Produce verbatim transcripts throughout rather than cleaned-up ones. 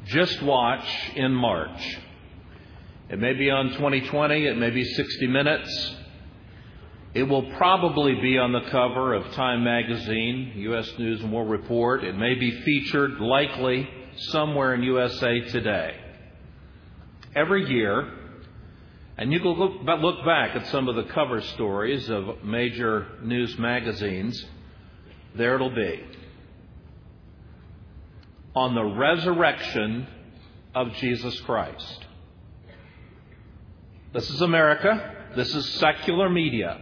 Just Watch in March. It may be on twenty twenty, it may be sixty minutes. It will probably be on the cover of Time magazine, U S News and World Report. It may be featured, likely, somewhere in U S A Today. Every year, and you can look, look back at some of the cover stories of major news magazines, there it'll be. On the resurrection of Jesus Christ. This is America. This is secular media.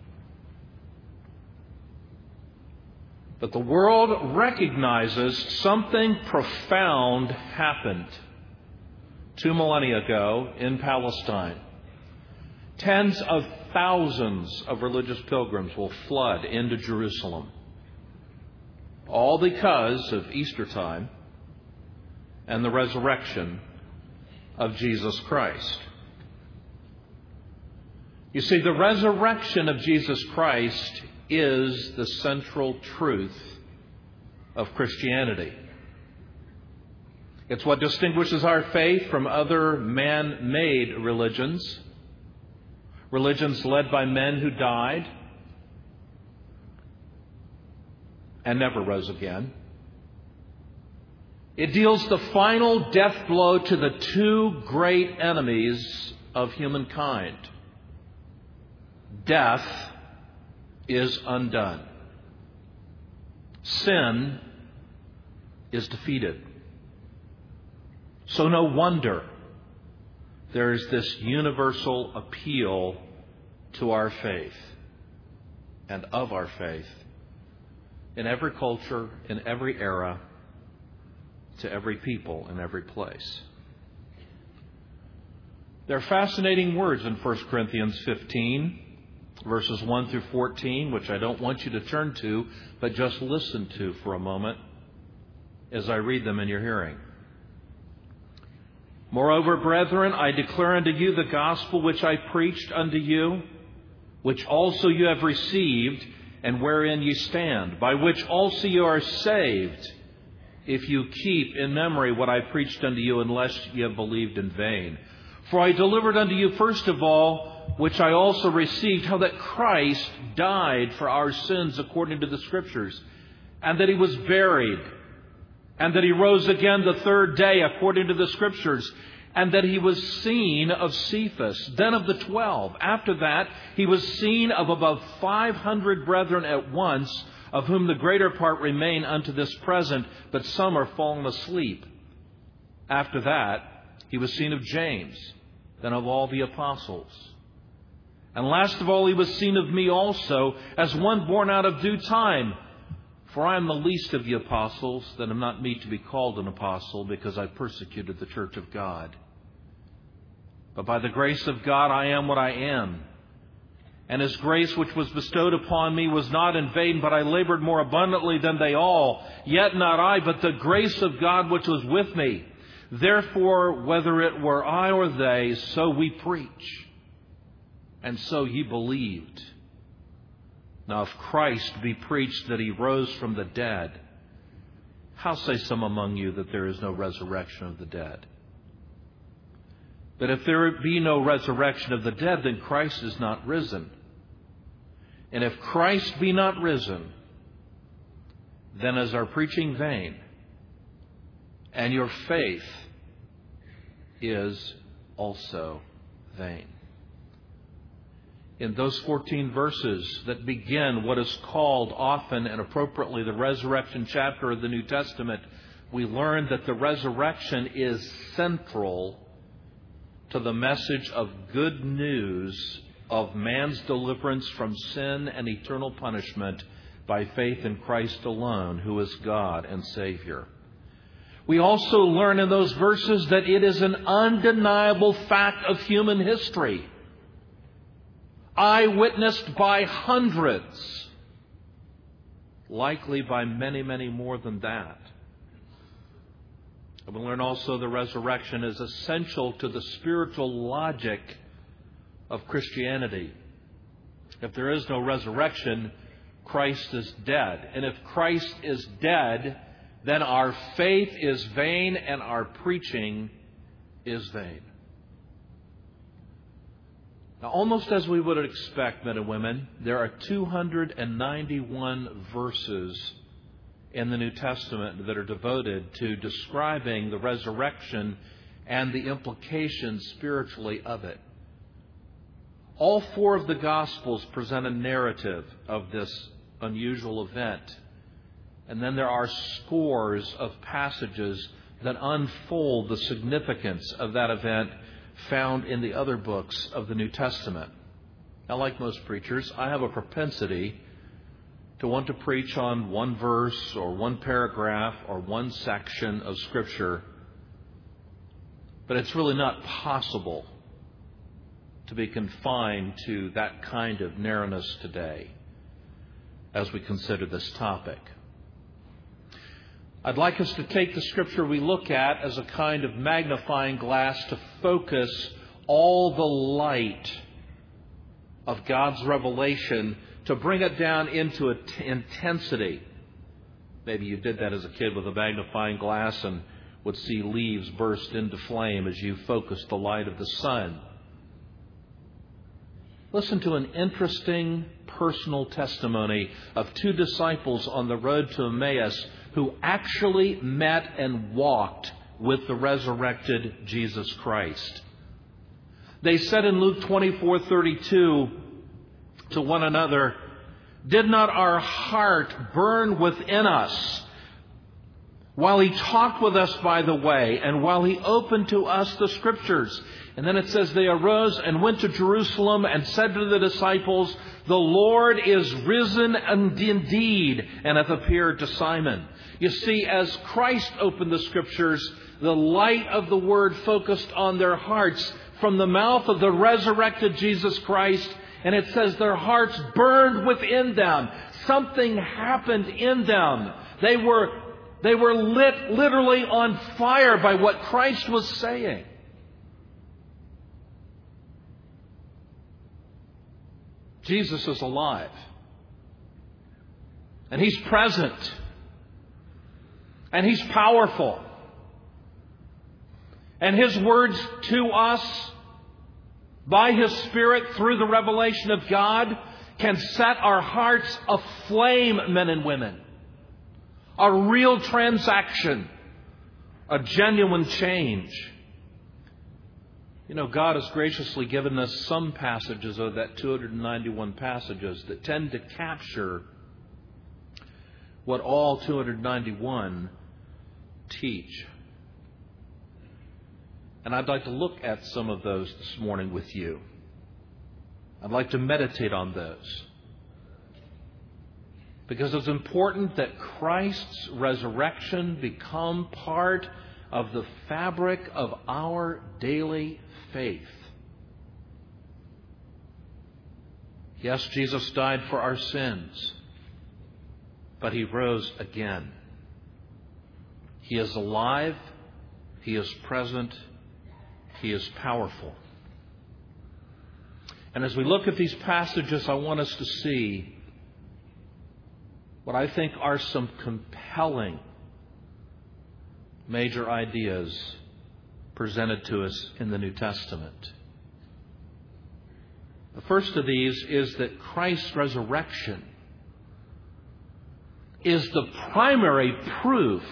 But the world recognizes something profound happened two millennia ago in Palestine. Tens of thousands of religious pilgrims will flood into Jerusalem. All because of Easter time and the resurrection of Jesus Christ. You see, the resurrection of Jesus Christ is the central truth of Christianity. It's what distinguishes our faith from other man-made religions, religions led by men who died and never rose again. It deals the final death blow to the two great enemies of humankind. Death is undone. Sin is defeated. So no wonder there is this universal appeal to our faith and of our faith in every culture, in every era, to every people, in every place. There are fascinating words in First Corinthians fifteen, verses one through fourteen, which I don't want you to turn to, but just listen to for a moment as I read them in your hearing. Moreover, brethren, I declare unto you the gospel which I preached unto you, which also you have received, and wherein ye stand, by which also you are saved, if you keep in memory what I preached unto you, unless ye have believed in vain. For I delivered unto you first of all, which I also received, how that Christ died for our sins according to the Scriptures, and that he was buried, and that he rose again the third day according to the Scriptures, and that he was seen of Cephas, then of the twelve. After that, he was seen of above five hundred brethren at once, of whom the greater part remain unto this present, but some are fallen asleep. After that, he was seen of James, then of all the apostles. And last of all, he was seen of me also, as one born out of due time. For I am the least of the apostles, that am not meet to be called an apostle, because I persecuted the church of God. But by the grace of God I am what I am. And his grace which was bestowed upon me was not in vain, but I labored more abundantly than they all. Yet not I, but the grace of God which was with me. Therefore, whether it were I or they, so we preach. And so ye believed. Now if Christ be preached that he rose from the dead, how say some among you that there is no resurrection of the dead? But if there be no resurrection of the dead, then Christ is not risen. And if Christ be not risen, then is our preaching vain, and your faith is also vain. In those fourteen verses that begin what is called often and appropriately the resurrection chapter of the New Testament, we learn that the resurrection is central to the message of good news of man's deliverance from sin and eternal punishment by faith in Christ alone, who is God and Savior. We also learn in those verses that it is an undeniable fact of human history, eyewitnessed by hundreds, likely by many, many more than that. And we learn also the resurrection is essential to the spiritual logic of Christianity. If there is no resurrection, Christ is dead. And if Christ is dead, then our faith is vain and our preaching is vain. Now, almost as we would expect, men and women, there are two hundred ninety-one verses in the New Testament that are devoted to describing the resurrection and the implications spiritually of it. All four of the Gospels present a narrative of this unusual event. And then there are scores of passages that unfold the significance of that event found in the other books of the New Testament. Now, like most preachers, I have a propensity to want to preach on one verse or one paragraph or one section of Scripture. But it's really not possible to be confined to that kind of narrowness today as we consider this topic. I'd like us to take the Scripture we look at as a kind of magnifying glass to focus all the light of God's revelation, to bring it down into intensity. Maybe you did that as a kid with a magnifying glass and would see leaves burst into flame as you focused the light of the sun. Listen to an interesting personal testimony of two disciples on the road to Emmaus who actually met and walked with the resurrected Jesus Christ. They said in Luke twenty-four thirty-two to one another, "Did not our heart burn within us while he talked with us by the way, and while he opened to us the Scriptures?" And then it says, they arose and went to Jerusalem and said to the disciples, "The Lord is risen indeed, and hath appeared to Simon." You see, as Christ opened the Scriptures, the light of the Word focused on their hearts from the mouth of the resurrected Jesus Christ. And it says their hearts burned within them. Something happened in them. They were, they were lit literally on fire by what Christ was saying. Jesus is alive. And He's present. And He's powerful. And His words to us by His Spirit through the revelation of God can set our hearts aflame, men and women. A real transaction. A genuine change. You know, God has graciously given us some passages of that two hundred ninety-one passages that tend to capture what all two hundred ninety-one teach. And I'd like to look at some of those this morning with you. I'd like to meditate on those. Because it's important that Christ's resurrection become part of the fabric of our daily faith. Yes, Jesus died for our sins, but He rose again. He is alive. He is present. He is powerful. And as we look at these passages, I want us to see what I think are some compelling major ideas presented to us in the New Testament. The first of these is that Christ's resurrection is the primary proof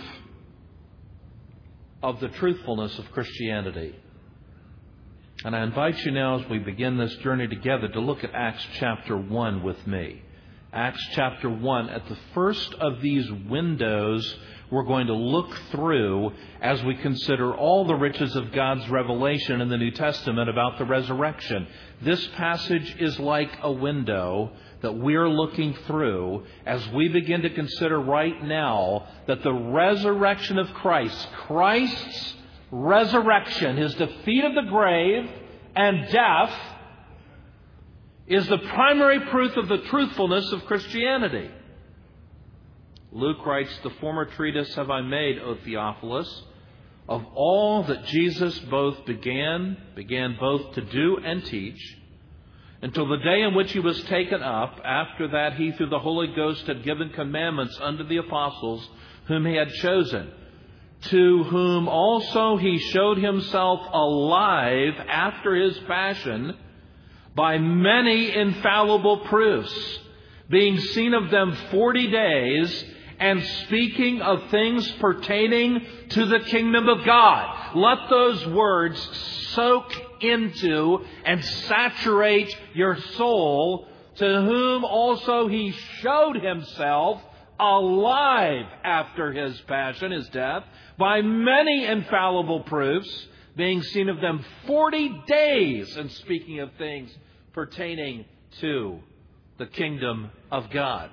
of the truthfulness of Christianity. And I invite you now, as we begin this journey together, to look at Acts chapter one with me. Acts chapter one. At the first of these windows we're going to look through as we consider all the riches of God's revelation in the New Testament about the resurrection. This passage is like a window that we're looking through as we begin to consider right now that the resurrection of Christ, Christ's resurrection, His defeat of the grave and death, is the primary proof of the truthfulness of Christianity. Luke writes, "The former treatise have I made, O Theophilus, of all that Jesus both began, began both to do and teach, until the day in which He was taken up. After that He, through the Holy Ghost, had given commandments unto the apostles whom he had chosen, to whom also he showed himself alive after his passion by many infallible proofs, being seen of them forty days, and speaking of things pertaining to the kingdom of God. Let those words soak into and saturate your soul. To whom also he showed himself alive after his passion, his death, by many infallible proofs, being seen of them forty days, and speaking of things pertaining to the kingdom of God.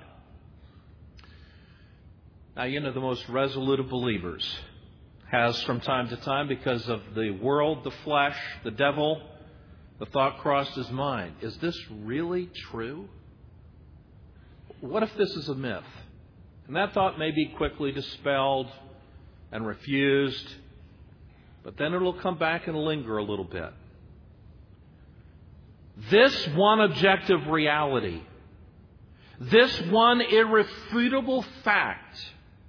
Now, you know, the most resolute of believers has from time to time, because of the world, the flesh, the devil, the thought crossed his mind, is this really true? What if this is a myth? And that thought may be quickly dispelled and refused, but then it'll come back and linger a little bit. This one objective reality, this one irrefutable fact,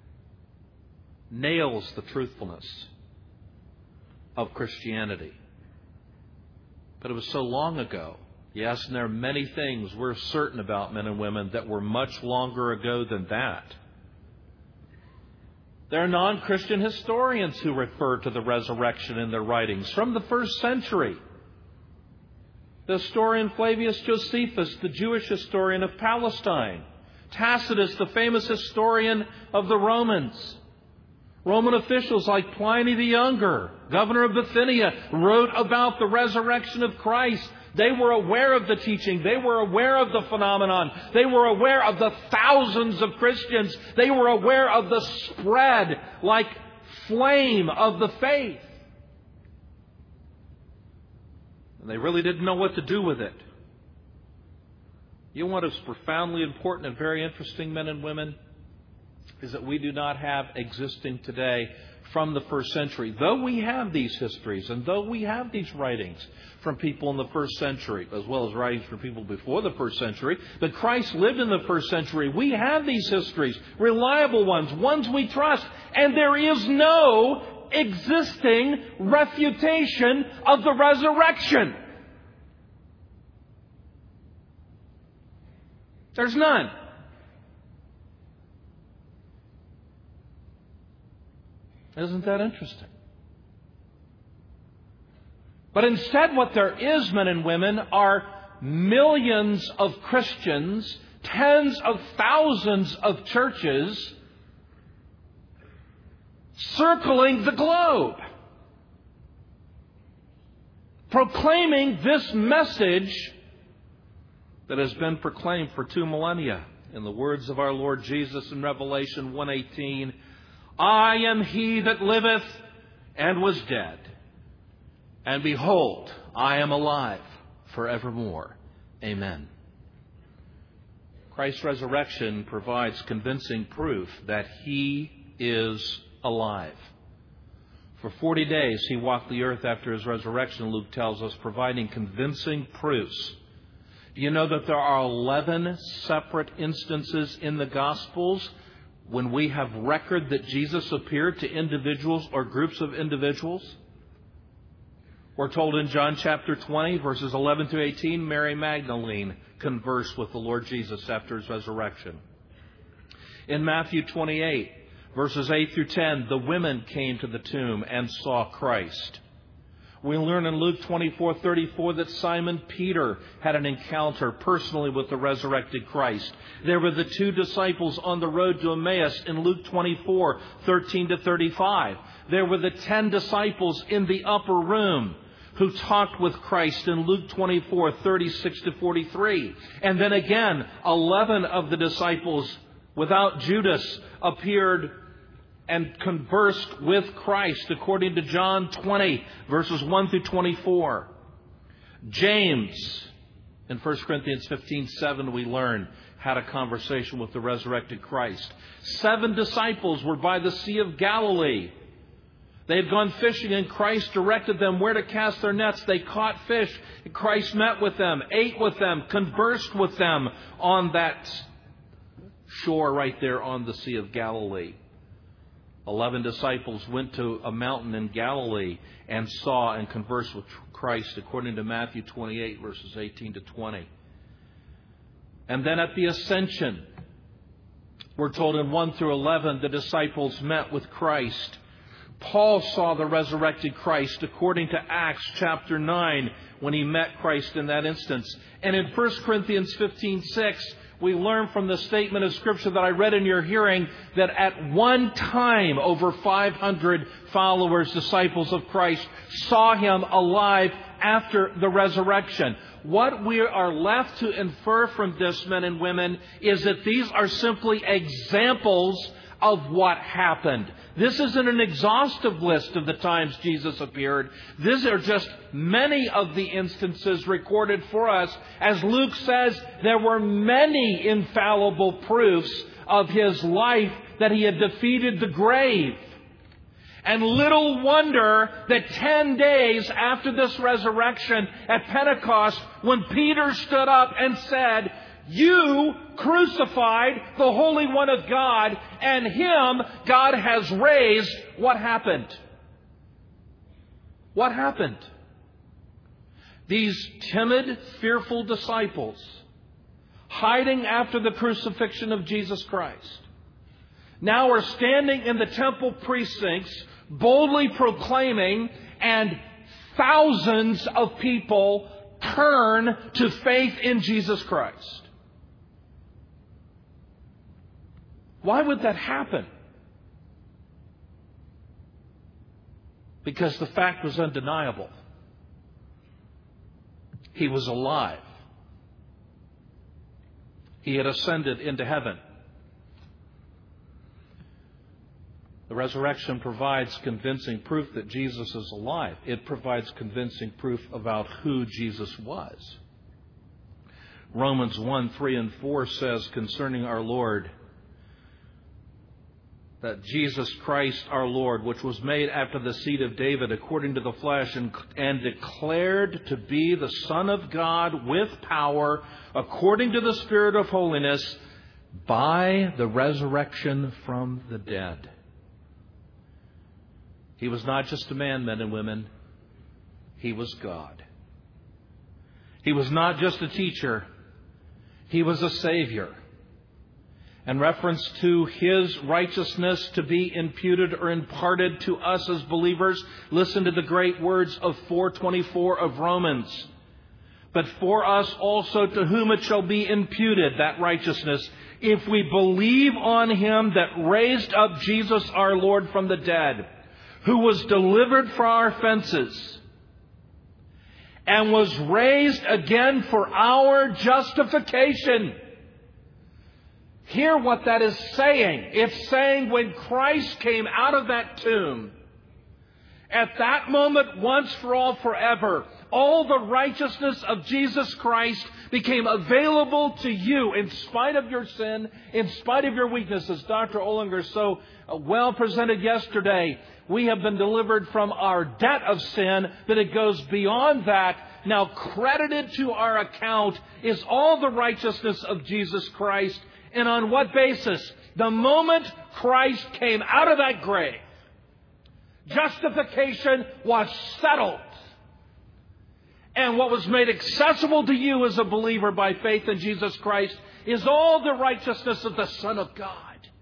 nails the truthfulness of Christianity. But it was so long ago. Yes, and there are many things we're certain about, men and women, that were much longer ago than that. There are non-Christian historians who refer to the resurrection in their writings from the first century. The historian Flavius Josephus, the Jewish historian of Palestine. Tacitus, the famous historian of the Romans. Roman officials like Pliny the Younger, governor of Bithynia, wrote about the resurrection of Christ. They were aware of the teaching. They were aware of the phenomenon. They were aware of the thousands of Christians. They were aware of the spread like flame of the faith. And they really didn't know what to do with it. You know what is profoundly important and very interesting, men and women, is that we do not have existing today from the first century. Though we have these histories and though we have these writings from people in the first century, as well as writings from people before the first century, but Christ lived in the first century. We have these histories, reliable ones, ones we trust, and there is no existing refutation of the resurrection. There's none. Isn't that interesting? But instead, what there is, men and women, are millions of Christians, tens of thousands of churches circling the globe, proclaiming this message that has been proclaimed for two millennia. In the words of our Lord Jesus in Revelation one eighteen, I am he that liveth and was dead, and behold, I am alive forevermore. Amen. Christ's resurrection provides convincing proof that he is alive. For forty days he walked the earth after his resurrection, Luke tells us, providing convincing proofs. Do you know that there are eleven separate instances in the Gospels when we have record that Jesus appeared to individuals or groups of individuals? We're told in John chapter twenty, verses eleven to eighteen, Mary Magdalene conversed with the Lord Jesus after his resurrection. In Matthew twenty-eight, verses eight through ten, the women came to the tomb and saw Christ. We learn in Luke twenty-four thirty-four that Simon Peter had an encounter personally with the resurrected Christ. There were the two disciples on the road to Emmaus in Luke twenty-four thirteen to thirty-five. There were the ten disciples in the upper room who talked with Christ in Luke twenty-four thirty-six to forty-three. And then again, eleven of the disciples without Judas appeared and conversed with Christ, according to John twenty, verses one through twenty-four. James, in First Corinthians fifteen seven, we learn, had a conversation with the resurrected Christ. Seven disciples were by the Sea of Galilee. They had gone fishing and Christ directed them where to cast their nets. They caught fish. Christ met with them, ate with them, conversed with them on that shore right there on the Sea of Galilee. Eleven disciples went to a mountain in Galilee and saw and conversed with Christ, according to Matthew twenty-eight, verses eighteen to twenty. And then at the ascension, we're told in one through eleven, the disciples met with Christ. Paul saw the resurrected Christ, according to Acts chapter nine, when he met Christ in that instance. And in First Corinthians fifteen six, we learn from the statement of Scripture that I read in your hearing that at one time over five hundred followers, disciples of Christ, saw Him alive after the resurrection. What we are left to infer from this, men and women, is that these are simply examples of what happened. This isn't an exhaustive list of the times Jesus appeared. These are just many of the instances recorded for us. As Luke says, there were many infallible proofs of His life that He had defeated the grave. And little wonder that ten days after this resurrection at Pentecost, when Peter stood up and said, "You crucified the Holy One of God, and Him God has raised," what happened? What happened? These timid, fearful disciples, hiding after the crucifixion of Jesus Christ, now are standing in the temple precincts, boldly proclaiming, and thousands of people turn to faith in Jesus Christ. Why would that happen? Because the fact was undeniable. He was alive. He had ascended into heaven. The resurrection provides convincing proof that Jesus is alive. It provides convincing proof about who Jesus was. Romans one, three, and four says concerning our Lord that Jesus Christ our Lord, which was made after the seed of David according to the flesh, and, and declared to be the Son of God with power according to the Spirit of holiness by the resurrection from the dead. He was not just a man, men and women. He was God. He was not just a teacher. He was a Savior. In reference to His righteousness to be imputed or imparted to us as believers, listen to the great words of four twenty-four of Romans. But for us also to whom it shall be imputed, that righteousness, if we believe on Him that raised up Jesus our Lord from the dead, who was delivered for our offenses, and was raised again for our justification. Hear what that is saying. It's saying when Christ came out of that tomb, at that moment, once for all, forever, all the righteousness of Jesus Christ became available to you in spite of your sin, in spite of your weaknesses. Doctor Olinger so well presented yesterday. We have been delivered from our debt of sin, that it goes beyond that. Now credited to our account is all the righteousness of Jesus Christ. And on what basis? The moment Christ came out of that grave, justification was settled. And what was made accessible to you as a believer by faith in Jesus Christ is all the righteousness of the Son of God.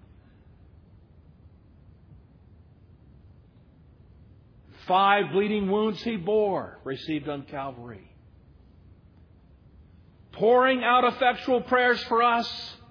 Five bleeding wounds He bore, received on Calvary. Pouring out effectual prayers for us.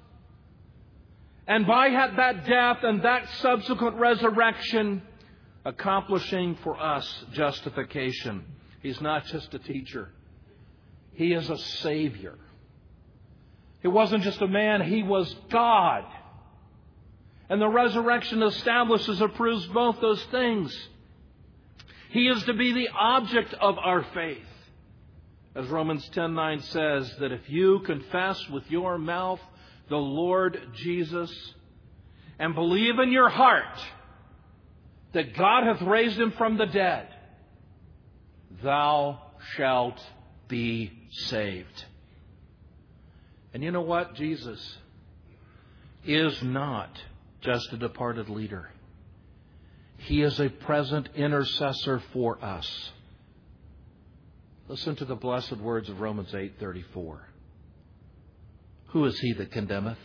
And by that death and that subsequent resurrection, accomplishing for us justification. He's not just a teacher. He is a Savior. He wasn't just a man, He was God. And the resurrection establishes or proves both those things. He is to be the object of our faith. As Romans ten nine says, that if you confess with your mouth the Lord Jesus, and believe in your heart that God hath raised Him from the dead, thou shalt be saved. And you know what? Jesus is not just a departed leader. He is a present intercessor for us. Listen to the blessed words of Romans eight thirty-four. Who is he that condemneth?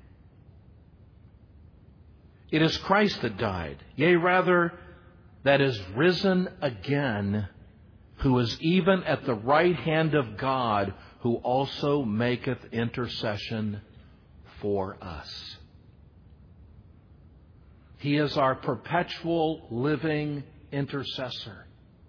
It is Christ that died, yea, rather, that is risen again, who is even at the right hand of God, who also maketh intercession for us. He is our perpetual living intercessor.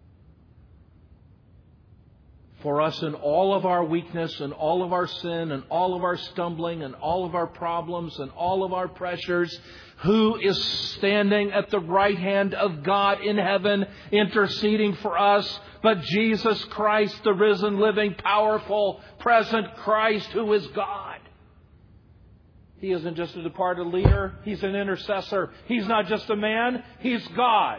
For us in all of our weakness and all of our sin and all of our stumbling and all of our problems and all of our pressures, who is standing at the right hand of God in heaven interceding for us but Jesus Christ, the risen, living, powerful, present Christ who is God. He isn't just a departed leader. He's an intercessor. He's not just a man. He's God.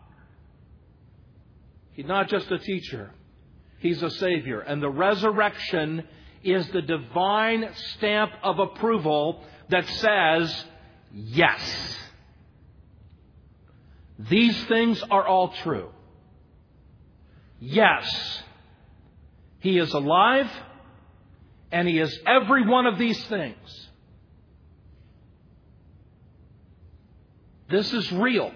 He's not just a teacher. He's a Savior. And the resurrection is the divine stamp of approval that says, yes, these things are all true. Yes, He is alive, and He is every one of these things. This is real.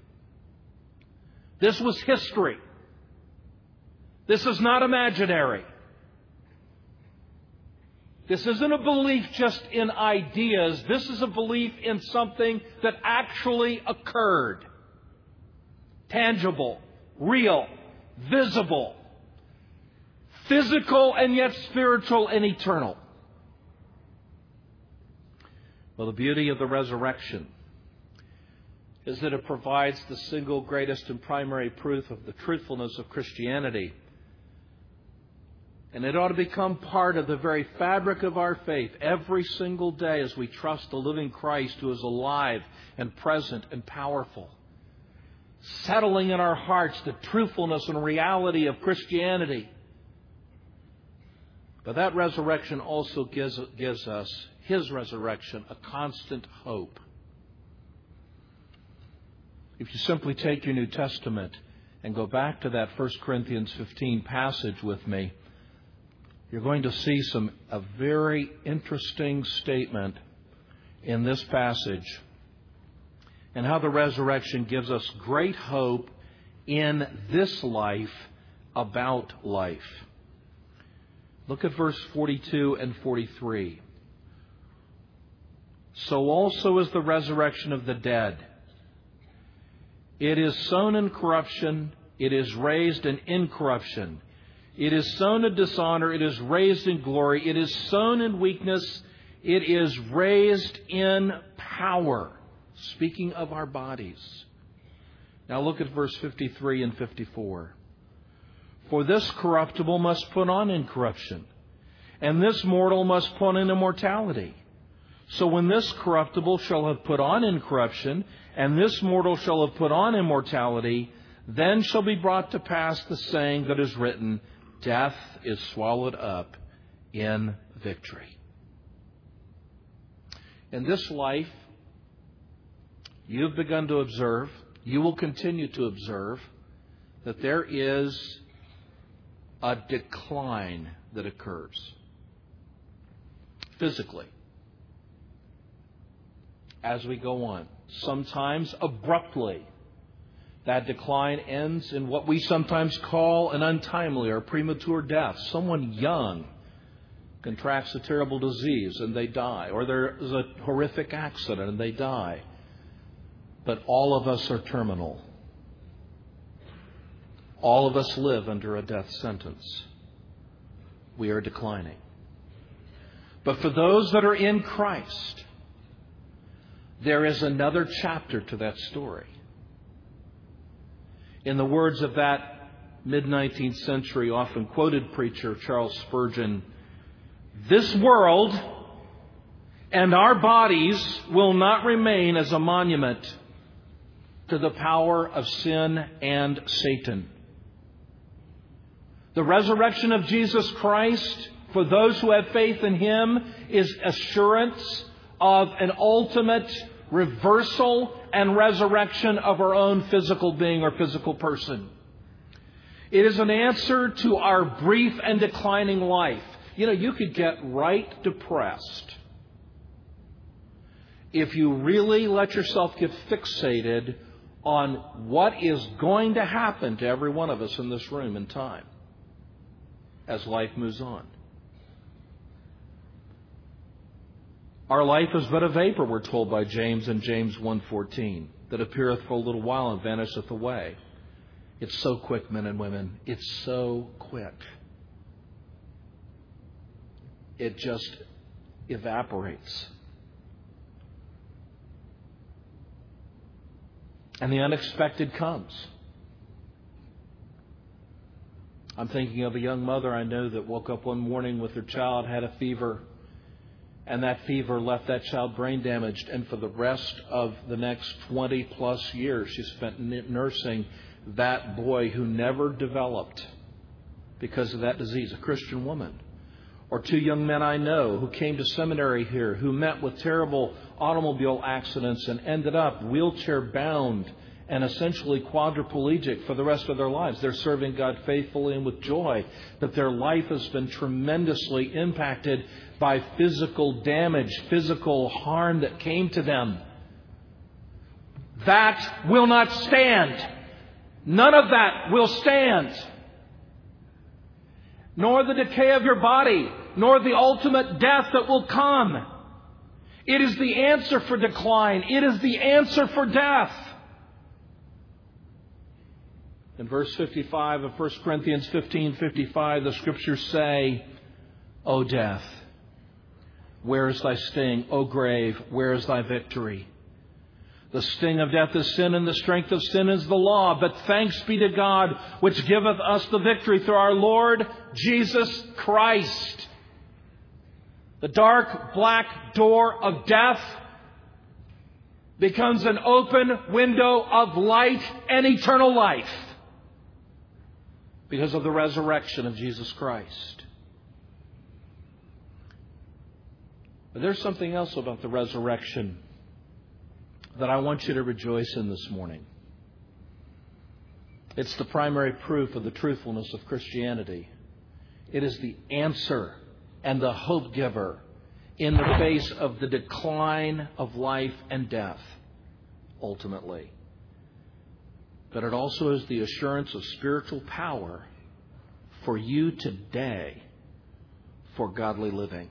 This was history. This is not imaginary. This isn't a belief just in ideas. This is a belief in something that actually occurred. Tangible, real, visible, physical and yet spiritual and eternal. Well, the beauty of the resurrection is that it provides the single greatest and primary proof of the truthfulness of Christianity. And it ought to become part of the very fabric of our faith every single day as we trust the living Christ who is alive and present and powerful. Settling in our hearts the truthfulness and reality of Christianity. But that resurrection also gives, gives us, His resurrection, a constant hope. If you simply take your New Testament and go back to that First Corinthians fifteen passage with me, you're going to see some a very interesting statement in this passage and how the resurrection gives us great hope in this life about life. Look at verse forty-two and forty-three. So also is the resurrection of the dead. It is sown in corruption, it is raised in incorruption. It is sown in dishonor, it is raised in glory. It is sown in weakness, it is raised in power. Speaking of our bodies. Now look at verse fifty-three and fifty-four. For this corruptible must put on incorruption, and this mortal must put on immortality. So when this corruptible shall have put on incorruption, and this mortal shall have put on immortality, then shall be brought to pass the saying that is written, death is swallowed up in victory. In this life, you've begun to observe, you will continue to observe, that there is a decline that occurs physically as we go on. Sometimes abruptly. That decline ends in what we sometimes call an untimely or premature death. Someone young contracts a terrible disease and they die. Or there is a horrific accident and they die. But all of us are terminal. All of us live under a death sentence. We are declining. But for those that are in Christ, there is another chapter to that story. In the words of that mid-nineteenth century often quoted preacher, Charles Spurgeon, this world and our bodies will not remain as a monument to the power of sin and Satan. The resurrection of Jesus Christ, for those who have faith in Him, is assurance of an ultimate reversal and resurrection of our own physical being or physical person. It is an answer to our brief and declining life. You know, you could get right depressed if you really let yourself get fixated on what is going to happen to every one of us in this room in time as life moves on. Our life is but a vapor, we're told by James in James one fourteen, that appeareth for a little while and vanisheth away. It's so quick, men and women. It's so quick. It just evaporates. And the unexpected comes. I'm thinking of a young mother I know that woke up one morning with her child, had a fever, and that fever left that child brain damaged. And for the rest of the next twenty plus years, she spent nursing that boy who never developed because of that disease, a Christian woman. Or two young men I know who came to seminary here, who met with terrible automobile accidents and ended up wheelchair bound and essentially quadriplegic for the rest of their lives. They're serving God faithfully and with joy, but their life has been tremendously impacted by physical damage, physical harm that came to them. That will not stand. None of that will stand. Nor the decay of your body, nor the ultimate death that will come. It is the answer for decline. It is the answer for death. In verse fifty-five of First Corinthians fifteen fifty-five, the Scriptures say, O death, where is thy sting? O grave, where is thy victory? The sting of death is sin, and the strength of sin is the law. But thanks be to God, which giveth us the victory through our Lord Jesus Christ. The dark, black door of death becomes an open window of light and eternal life because of the resurrection of Jesus Christ. But there's something else about the resurrection that I want you to rejoice in this morning. It's the primary proof of the truthfulness of Christianity. It is the answer and the hope giver in the face of the decline of life and death, ultimately. But it also is the assurance of spiritual power for you today for godly living.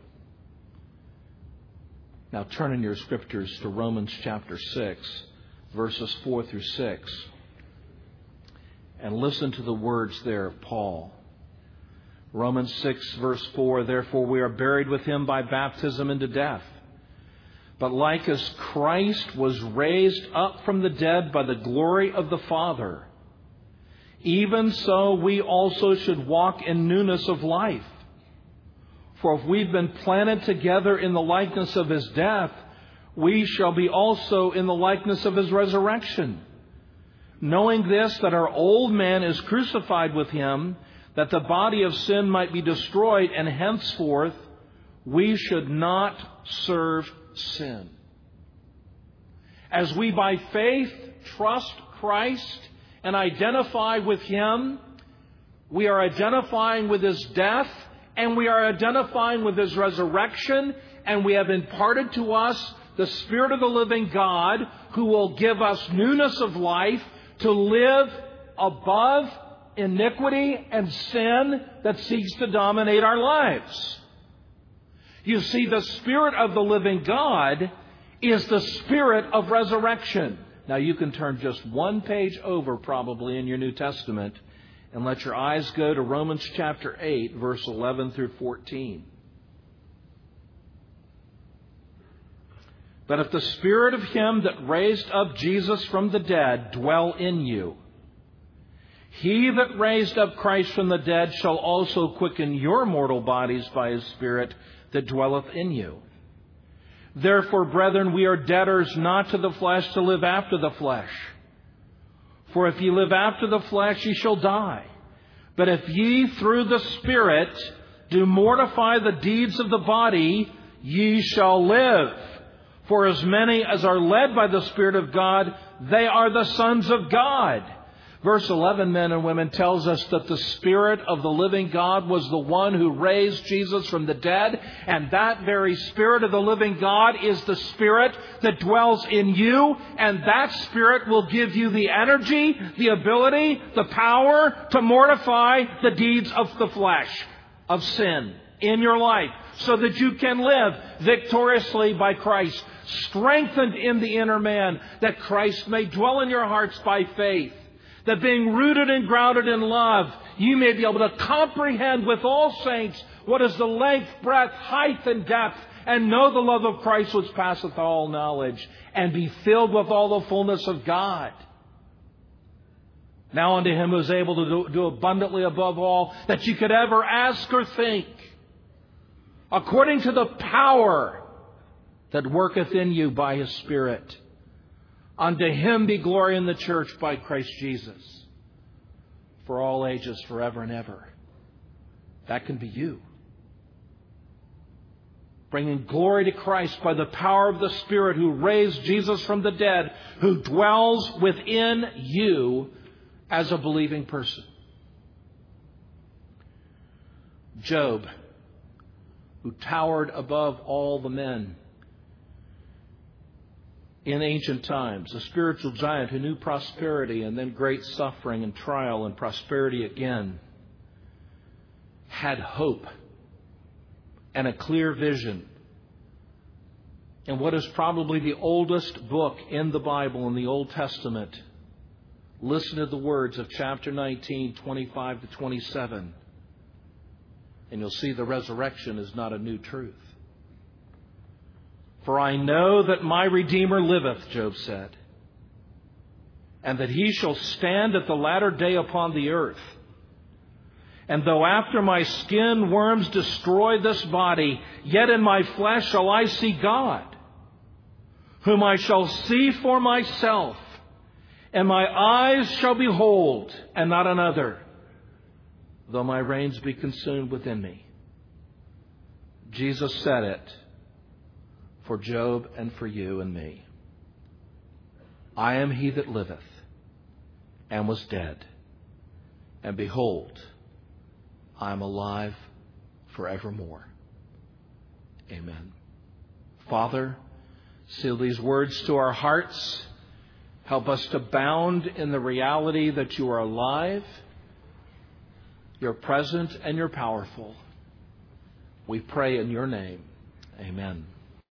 Now turn in your scriptures to Romans chapter six, verses four through six. And listen to the words there of Paul. Romans six, verse four, Therefore we are buried with him by baptism into death. But like as Christ was raised up from the dead by the glory of the Father, even so we also should walk in newness of life. For if we've been planted together in the likeness of his death, we shall be also in the likeness of his resurrection. Knowing this, that our old man is crucified with him, that the body of sin might be destroyed, and henceforth we should not serve sin. As we by faith trust Christ and identify with him, we are identifying with his death, and we are identifying with his resurrection, and we have imparted to us the Spirit of the living God, who will give us newness of life to live above iniquity and sin that seeks to dominate our lives. You see, the Spirit of the living God is the Spirit of resurrection. Now, you can turn just one page over probably in your New Testament and let your eyes go to Romans chapter eight, verse eleven through fourteen. But if the Spirit of him that raised up Jesus from the dead dwell in you, he that raised up Christ from the dead shall also quicken your mortal bodies by his Spirit that dwelleth in you. Therefore, brethren, we are debtors not to the flesh to live after the flesh. For if ye live after the flesh, ye shall die. But if ye through the Spirit do mortify the deeds of the body, ye shall live. For as many as are led by the Spirit of God, they are the sons of God. Verse eleven, men and women, tells us that the Spirit of the living God was the one who raised Jesus from the dead. And that very Spirit of the living God is the Spirit that dwells in you. And that Spirit will give you the energy, the ability, the power to mortify the deeds of the flesh, of sin in your life, so that you can live victoriously by Christ, strengthened in the inner man, that Christ may dwell in your hearts by faith. That being rooted and grounded in love, you may be able to comprehend with all saints what is the length, breadth, height, and depth, and know the love of Christ which passeth all knowledge, and be filled with all the fullness of God. Now unto Him who is able to do, do abundantly above all that you could ever ask or think, according to the power that worketh in you by His Spirit. Unto Him be glory in the church by Christ Jesus, for all ages, forever and ever. That can be you. Bringing glory to Christ by the power of the Spirit who raised Jesus from the dead, who dwells within you as a believing person. Job, who towered above all the men in ancient times, a spiritual giant who knew prosperity and then great suffering and trial and prosperity again, had hope and a clear vision. In what is probably the oldest book in the Bible, in the Old Testament, listen to the words of chapter nineteen, twenty-five to twenty-seven, and you'll see the resurrection is not a new truth. For I know that my Redeemer liveth, Job said, and that He shall stand at the latter day upon the earth. And though after my skin worms destroy this body, yet in my flesh shall I see God, whom I shall see for myself, and my eyes shall behold, and not another, though my reins be consumed within me. Jesus said it for Job and for you and me. I am He that liveth and was dead, and behold, I am alive forevermore. Amen. Father, seal these words to our hearts. Help us to bound in the reality that You are alive, You're present, and You're powerful. We pray in Your name. Amen.